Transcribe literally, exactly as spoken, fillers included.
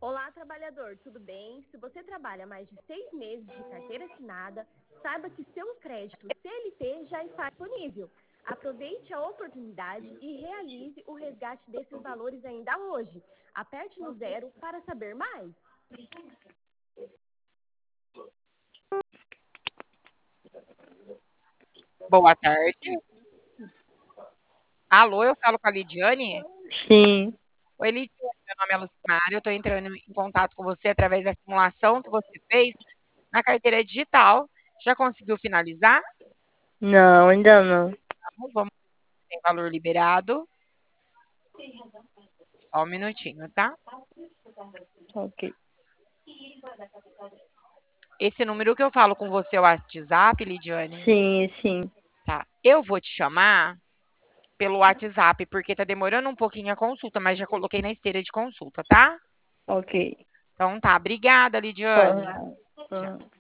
Olá, trabalhador, tudo bem? Se você trabalha mais de seis meses de carteira assinada, saiba que seu crédito C L T já está disponível. Aproveite a oportunidade e realize o resgate desses valores ainda hoje. Aperte no zero para saber mais. Boa tarde. Alô, eu falo com a Lidiane? Sim, Oi, Lidiane, meu nome é Lucimara, eu estou entrando em contato com você através da simulação que você fez na carteira digital. Já conseguiu finalizar? não, ainda não. Tá bom, vamos ver se tem valor liberado. Só um minutinho, tá? Ok. Esse número que eu falo com você é o WhatsApp, Lidiane? Sim, sim. Tá. Eu vou te chamar pelo WhatsApp, porque tá demorando um pouquinho a consulta, mas já coloquei na esteira de consulta, tá? Ok. Então tá, obrigada, Lidiane. Aham, Tchau. aham.